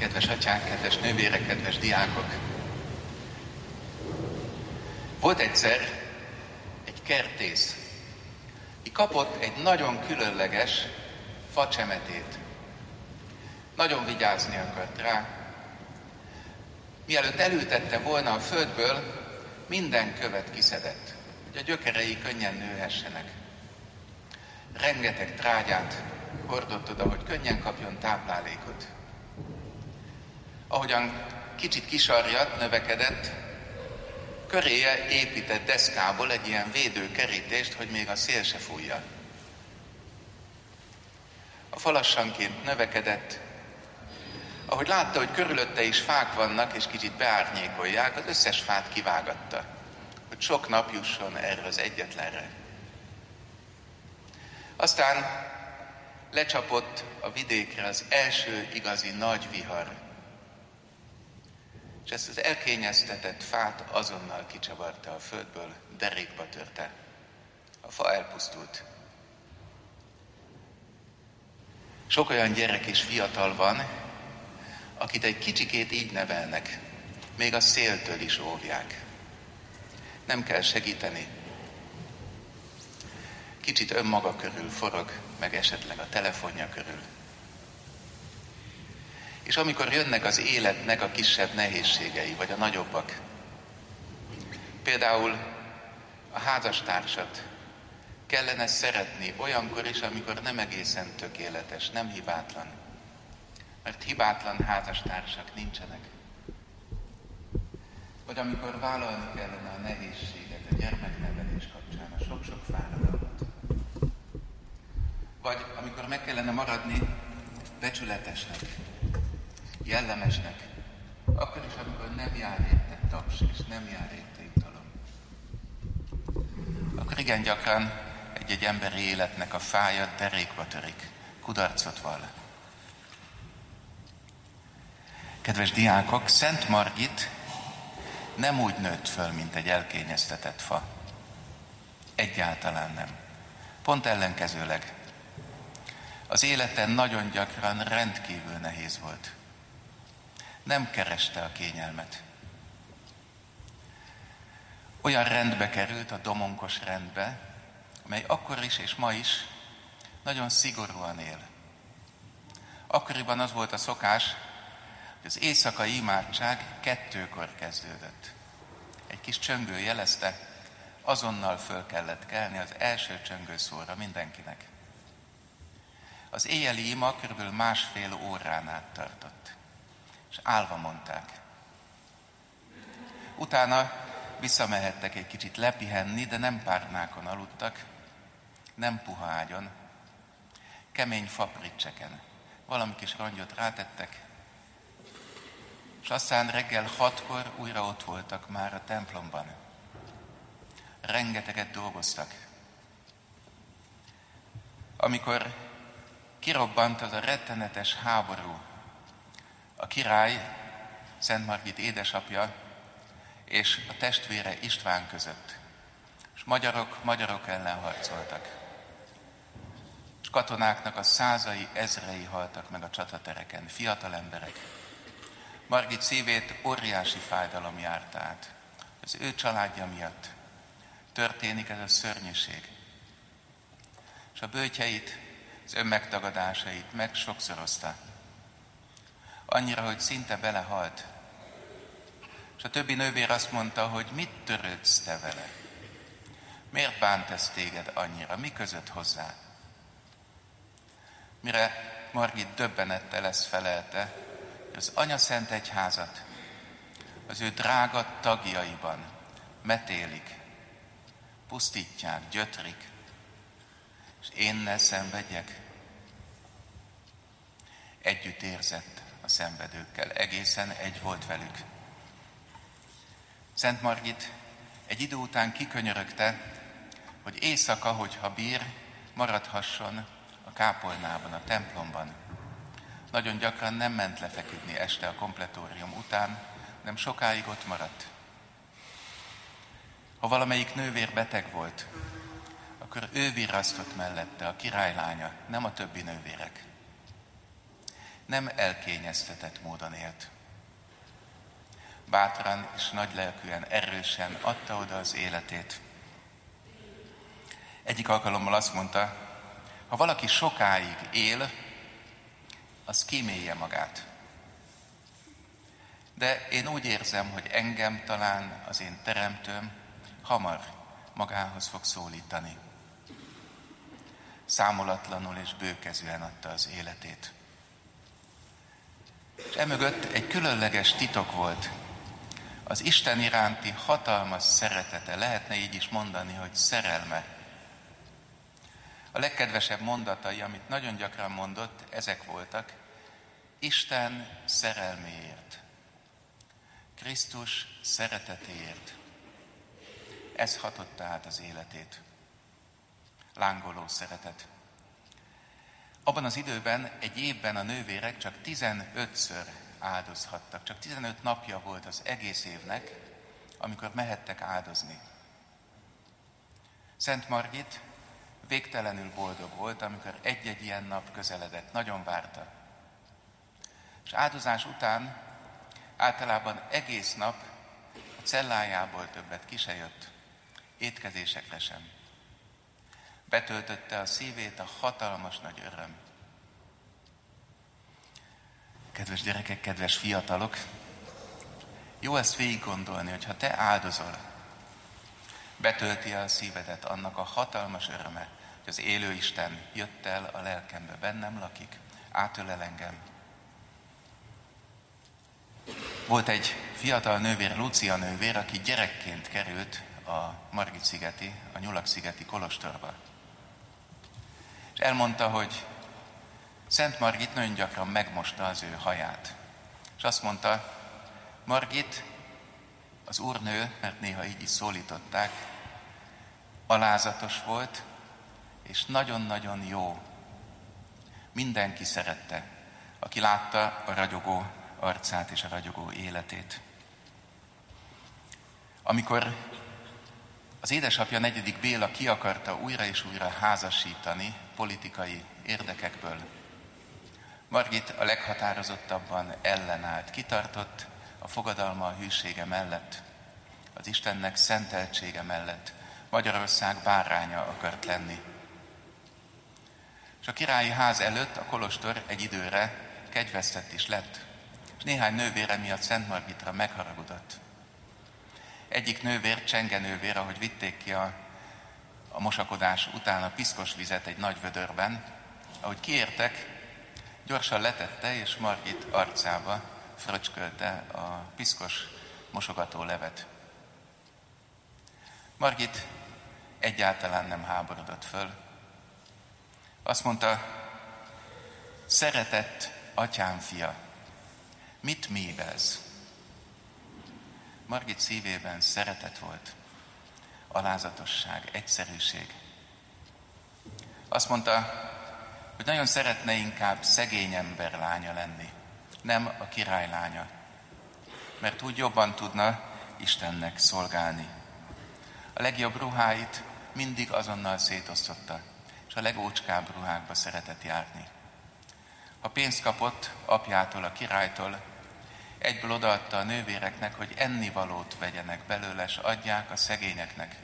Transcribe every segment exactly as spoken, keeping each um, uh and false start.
Kedves atyák, kedves nővérek, kedves diákok! Volt egyszer egy kertész, ki kapott egy nagyon különleges facsemetét. Nagyon vigyázni akart rá. Mielőtt elültette volna a földből, minden követ kiszedett, hogy a gyökerei könnyen nőhessenek. Rengeteg trágyát hordott oda, hogy könnyen kapjon táplálékot. Ahogyan kicsit kisarjadt, növekedett, köréje épített deszkából egy ilyen védőkerítést, hogy még a szél se fújja. A fa lassanként növekedett. Ahogy látta, hogy körülötte is fák vannak, és kicsit beárnyékolják, az összes fát kivágatta, hogy sok nap jusson erre az egyetlenre. Aztán lecsapott a vidékre az első igazi nagy vihar, és ezt az elkényeztetett fát azonnal kicsavarta a földből, derékba törte. A fa elpusztult. Sok olyan gyerek és fiatal van, akit egy kicsikét így nevelnek, még a széltől is óvják. Nem kell segíteni. Kicsit önmaga körül forog, meg esetleg a telefonja körül. És amikor jönnek az életnek a kisebb nehézségei, vagy a nagyobbak, például a házastársat kellene szeretni olyankor is, amikor nem egészen tökéletes, nem hibátlan. Mert hibátlan házastársak nincsenek. Vagy amikor vállalni kellene a nehézséget a gyermeknevelés kapcsán, a sok-sok fáradalmat. Vagy amikor meg kellene maradni becsületesnek, jellemesnek, akkor is, amikor nem jár érte taps, és nem jár érte jutalom. Akkor igen gyakran egy-egy emberi életnek a fája derékba törik, kudarcot vall. Kedves diákok, Szent Margit nem úgy nőtt föl, mint egy elkényeztetett fa. Egyáltalán nem. Pont ellenkezőleg. Az életen nagyon gyakran rendkívül nehéz volt. Nem kereste a kényelmet. Olyan rendbe került, a domonkos rendbe, mely akkor is és ma is nagyon szigorúan él. Akkoriban az volt a szokás, hogy az éjszakai imádság kettőkor kezdődött. Egy kis csöngő jelezte, azonnal föl kellett kelni az első csöngőszóra mindenkinek. Az éjjeli ima körülbelül másfél órán át tartott, és állva mondták. Utána visszamehettek egy kicsit lepihenni, de nem párnákon aludtak, nem puha ágyon, kemény fapricseken. Valami kis rongyot rátettek, és aztán reggel hatkor újra ott voltak már a templomban. Rengeteget dolgoztak. Amikor kirobbant az a rettenetes háború, a király, Szent Margit édesapja és a testvére István között, és magyarok magyarok ellen harcoltak. És katonáknak a százai, ezrei haltak meg a csatatereken, fiatal emberek. Margit szívét óriási fájdalom járta át. Az ő családja miatt történik ez a szörnyűség. És a böjtjeit, az önmegtagadásait meg sokszorozta. Annyira, hogy szinte belehalt. És a többi nővér azt mondta, hogy mit törődsz te vele? Miért bánt ez téged annyira? Mi között hozzá? Mire Margit döbbenettel ezt felelte, hogy az Anyaszent Egyházat az ő drága tagjaiban metélik, pusztítják, gyötrik, és én ne szenvedjek. Együtt érzett a szenvedőkkel, egészen egy volt velük. Szent Margit egy idő után kikönyörögte, hogy éjszaka, hogyha bír, maradhasson a kápolnában, a templomban. Nagyon gyakran nem ment lefeküdni este a kompletórium után, nem sokáig ott maradt. Ha valamelyik nővér beteg volt, akkor ő virrasztott mellette, a királylánya, nem a többi nővérek. nem elkényeztetett módon élt. Bátran és nagylelkűen, erősen adta oda az életét. Egyik alkalommal azt mondta, ha valaki sokáig él, az kímélje magát. De én úgy érzem, hogy engem talán az én teremtőm hamar magához fog szólítani. Számolatlanul és bőkezűen adta az életét. És emögött egy különleges titok volt. Az Isten iránti hatalmas szeretete, lehetne így is mondani, hogy szerelme. A legkedvesebb mondatai, amit nagyon gyakran mondott, ezek voltak: Isten szerelméért, Krisztus szeretetéért. Ez hatotta át az életét. Lángoló szeretet. Abban az időben, egy évben a nővérek csak tizenötször áldozhattak. Csak tizenöt napja volt az egész évnek, amikor mehettek áldozni. Szent Margit végtelenül boldog volt, amikor egy-egy ilyen nap közeledett, nagyon várta. És áldozás után általában egész nap a cellájából többet ki se jött, étkezésekre sem. Betöltötte a szívét a hatalmas nagy öröm. Kedves gyerekek, kedves fiatalok, jó ezt végig gondolni, hogy ha te áldozol, betölti a szívedet annak a hatalmas öröme, hogy az élő Isten jött el a lelkembe, bennem lakik, átölel engem. Volt egy fiatal nővér, Lúcia nővér, aki gyerekként került a Margit-szigeti, a Nyulak-szigeti kolostorba. És elmondta, hogy Szent Margit nagyon gyakran megmosta az ő haját. És azt mondta, Margit, az úrnő, mert néha így is szólították, alázatos volt, és nagyon-nagyon jó. Mindenki szerette, aki látta a ragyogó arcát és a ragyogó életét. Amikor az édesapja, negyedik Béla ki akarta újra és újra házasítani politikai érdekekből, Margit a leghatározottabban ellenállt, kitartott a fogadalma, a hűsége mellett, az Istennek szenteltsége mellett. Magyarország báránya akart lenni. És a királyi ház előtt a kolostor egy időre kegyvesztett is lett, és néhány nővére miatt Szent Margitra megharagudott. Egyik nővér, Csenge nővér, ahogy vitték ki a, a mosakodás után a piszkos vizet egy nagy vödörben, ahogy kiértek, gyorsan letette, és Margit arcába fröcskölte a piszkos mosogató levet. Margit egyáltalán nem háborodott föl. Azt mondta, szeretett atyám fia, mit művelsz? Margit szívében szeretet volt, alázatosság, egyszerűség. Azt mondta, hogy nagyon szeretne inkább szegény ember lánya lenni, nem a király lánya, mert úgy jobban tudna Istennek szolgálni. A legjobb ruháit mindig azonnal szétosztotta, és a legócskább ruhákba szeretett járni. Ha pénzt kapott apjától, a királytól, egyből odaadta a nővéreknek, hogy ennivalót vegyenek belőle, és adják a szegényeknek.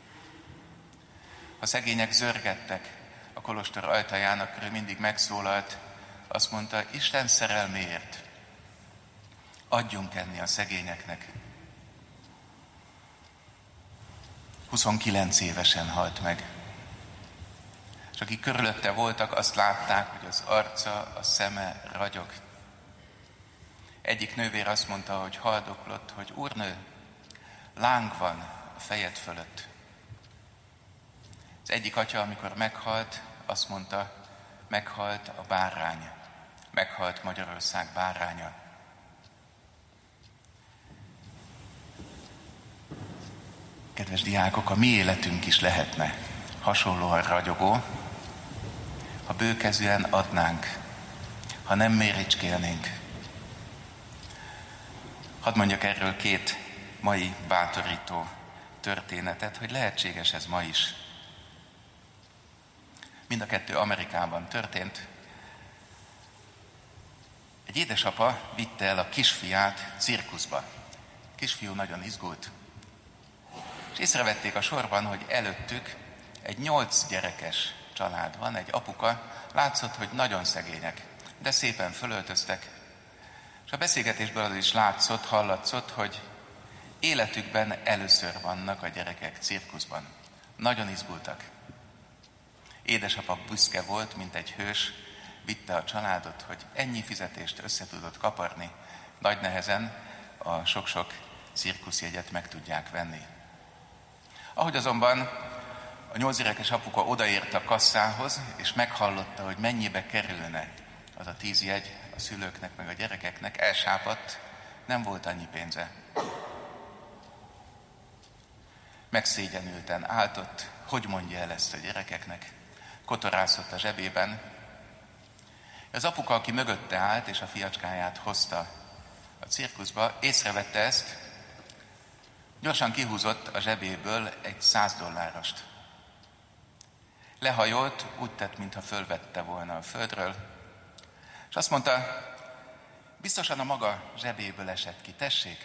Ha szegények zörgettek a kolostor ajtaján, akkor ő mindig megszólalt, azt mondta, Isten szerelméért adjunk enni a szegényeknek. huszonkilenc évesen halt meg. És akik körülötte voltak, azt látták, hogy az arca, a szeme ragyog. Egyik nővér azt mondta, hogy haldoklott, hogy úrnő, láng van a fejed fölött. Az egyik atya, amikor meghalt, azt mondta, meghalt a bárány, meghalt Magyarország báránya. Kedves diákok, a mi életünk is lehetne hasonlóan ragyogó, ha bőkezűen adnánk, ha nem méricskélnénk. Hadd mondjak erről két mai bátorító történetet, hogy lehetséges ez ma is. Mind a kettő Amerikában történt. Egy édesapa vitte el a kisfiát cirkuszba. Kisfiú nagyon izgult, és észrevették a sorban, hogy előttük egy nyolc gyerekes család van, egy apuka, látszott, hogy nagyon szegények, de szépen fölöltöztek, és a beszélgetésből az is látszott, hallatszott, hogy életükben először vannak a gyerekek cirkuszban. Nagyon izgultak. Édesapa büszke volt, mint egy hős, vitte a családot, hogy ennyi fizetést össze tudott kaparni, nagy nehezen a sok-sok cirkuszjegyet meg tudják venni. Ahogy azonban a nyolc gyerekes apuka odaért a kasszához, és meghallotta, hogy mennyibe kerülne az a tíz jegy a szülőknek, meg a gyerekeknek, elsápadt, nem volt annyi pénze. Megszégyenülten áltott, hogy mondja el ezt a gyerekeknek, kotorászott a zsebében. Az apuka, aki mögötte állt, és a fiacskáját hozta a cirkuszba, észrevette ezt, gyorsan kihúzott a zsebéből egy száz dollárost. Lehajolt, úgy tett, mintha fölvette volna a földről, és azt mondta, biztosan a maga zsebéből esett ki, tessék.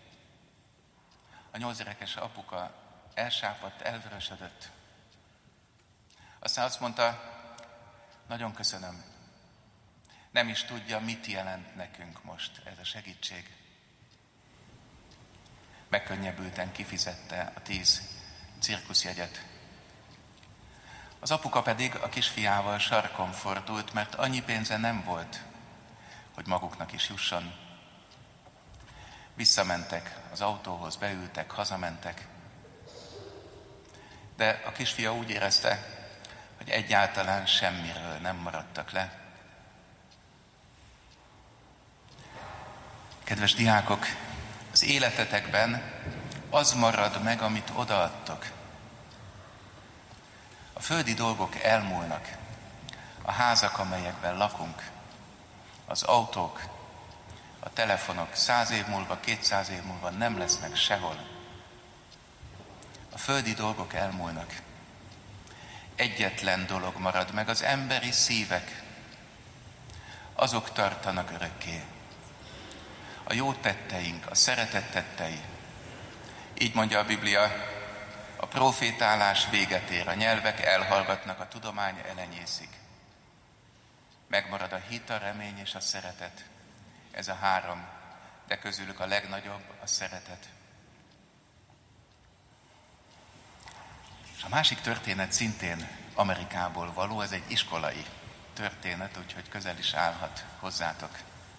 A nyolc gyerekes apuka elsápadt, elvörösödött. Aztán azt mondta, nagyon köszönöm. Nem is tudja, mit jelent nekünk most ez a segítség. Megkönnyebbülten kifizette a tíz cirkuszjegyet. Az apuka pedig a kisfiával sarkon fordult, mert annyi pénze nem volt, hogy maguknak is jusson. Visszamentek az autóhoz, beültek, hazamentek. De a kisfia úgy érezte, hogy egyáltalán semmiről nem maradtak le. Kedves diákok, az életetekben az marad meg, amit odaadtok. A földi dolgok elmúlnak, a házak, amelyekben lakunk, az autók, a telefonok száz év múlva, kétszáz év múlva nem lesznek sehol. A földi dolgok elmúlnak. Egyetlen dolog marad meg, az emberi szívek. Azok tartanak örökké. A jó tetteink, a szeretett tettei. Így mondja a Biblia, a profétálás véget ér, a nyelvek elhallgatnak, a tudomány elenyészik. Megmarad a hit, a remény és a szeretet. Ez a három, de közülük a legnagyobb a szeretet. És a másik történet szintén Amerikából való, ez egy iskolai történet, úgyhogy közel is állhat hozzátok.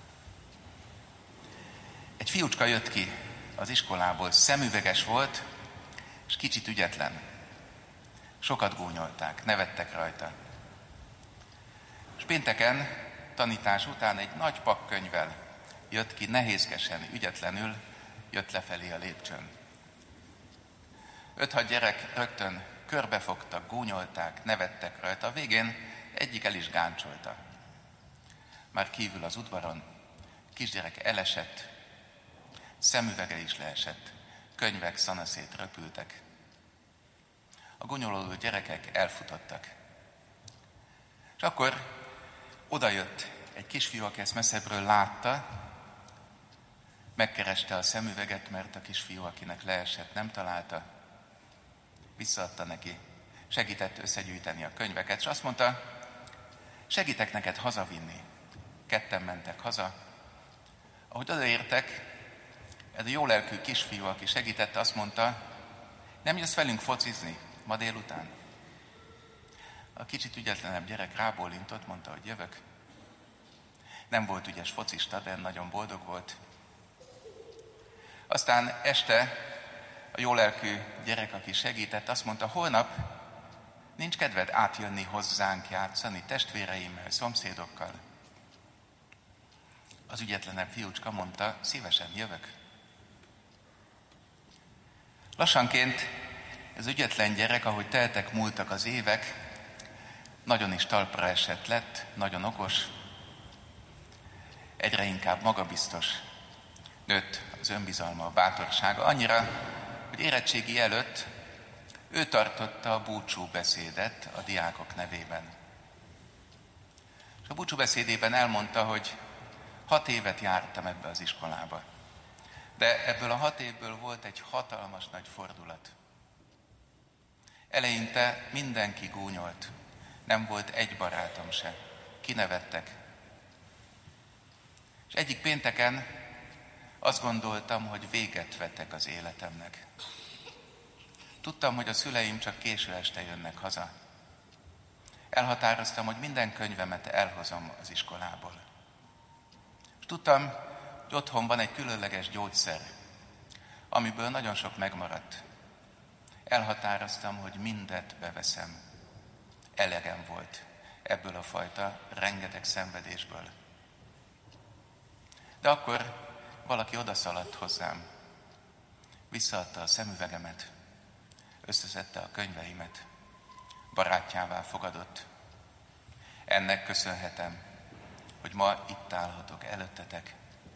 Egy fiúcska jött ki az iskolából, szemüveges volt, és kicsit ügyetlen. Sokat gúnyolták, nevettek rajta. És pénteken, tanítás után egy nagy pakkönyvvel jött ki, nehézkesen, ügyetlenül jött lefelé a lépcsőn. Öt-hat gyerek rögtön körbefogtak, gúnyolták, nevettek rajta. A végén egyik el is gáncsolta. Már kívül az udvaron kisgyerek elesett, szemüvege is leesett, könyvek szanaszét röpültek. A gúnyolódó gyerekek elfutottak. És akkor odajött egy kisfiú, aki ezt messzebbről látta, megkereste a szemüveget, mert a kisfiú, akinek leesett, nem találta. Visszaadta neki, segített összegyűjteni a könyveket, és azt mondta, segítek neked hazavinni. Ketten mentek haza. Ahogy odaértek, ez a jólelkű kisfiú, aki segítette, azt mondta, nem jössz velünk focizni ma délután? A kicsit ügyetlenebb gyerek rábólintott, mondta, hogy jövök. Nem volt ügyes focista, de nagyon boldog volt. Aztán este a jólelkű gyerek, aki segített, azt mondta, holnap nincs kedved átjönni hozzánk játszani testvéreimmel, szomszédokkal. Az ügyetlenebb fiúcska mondta, szívesen jövök. Lassanként ez ügyetlen gyerek, ahogy teltek, múltak az évek, nagyon is talpra esett lett, nagyon okos, egyre inkább magabiztos, nőtt az önbizalma, a bátorsága, annyira, hogy érettségi előtt ő tartotta a búcsú beszédet a diákok nevében. És a búcsú beszédében elmondta, hogy Hat évet jártam ebbe az iskolába. De ebből a hat évből volt egy hatalmas nagy fordulat. Eleinte mindenki gúnyolt. Nem volt egy barátom se. Kinevettek. És egyik pénteken azt gondoltam, hogy véget vetek az életemnek. Tudtam, hogy a szüleim csak késő este jönnek haza. Elhatároztam, hogy minden könyvemet elhozom az iskolából. És tudtam, hogy otthon van egy különleges gyógyszer, amiből nagyon sok megmaradt. Elhatároztam, hogy mindet beveszem. Elegem volt ebből a fajta rengeteg szenvedésből. De akkor valaki odaszaladt hozzám, visszaadta a szemüvegemet, összeszedte a könyveimet, barátjává fogadott. Ennek köszönhetem, hogy ma itt állhatok előttetek.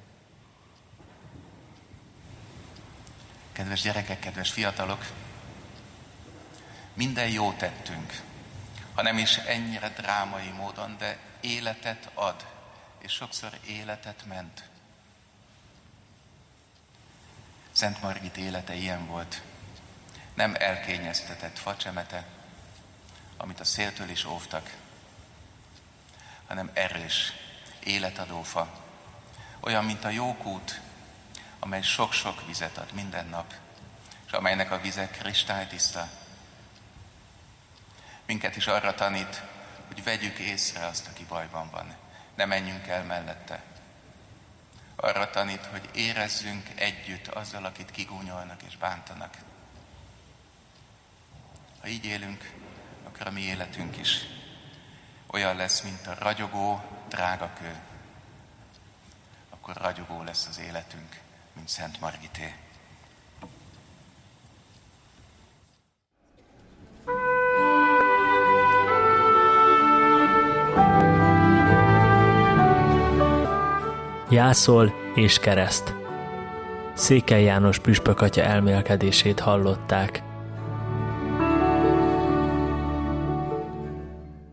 Kedves gyerekek, kedves fiatalok, minden jót tettünk, ha nem is ennyire drámai módon, de életet ad, és sokszor életet ment. Szent Margit élete ilyen volt. Nem elkényeztetett facsemete, amit a széltől is óvtak, hanem erős, életadó fa. Olyan, mint a jókút, amely sok-sok vizet ad minden nap, és amelynek a vize kristálytiszta. Minket is arra tanít, hogy vegyük észre azt, aki bajban van. Ne menjünk el mellette. Arra tanít, hogy érezzünk együtt azzal, akit kigúnyolnak és bántanak. Ha így élünk, akkor a mi életünk is olyan lesz, mint a ragyogó, drága kő. Akkor ragyogó lesz az életünk, mint Szent Margité. Jászol és kereszt. Székely János püspök atya elmélkedését hallották.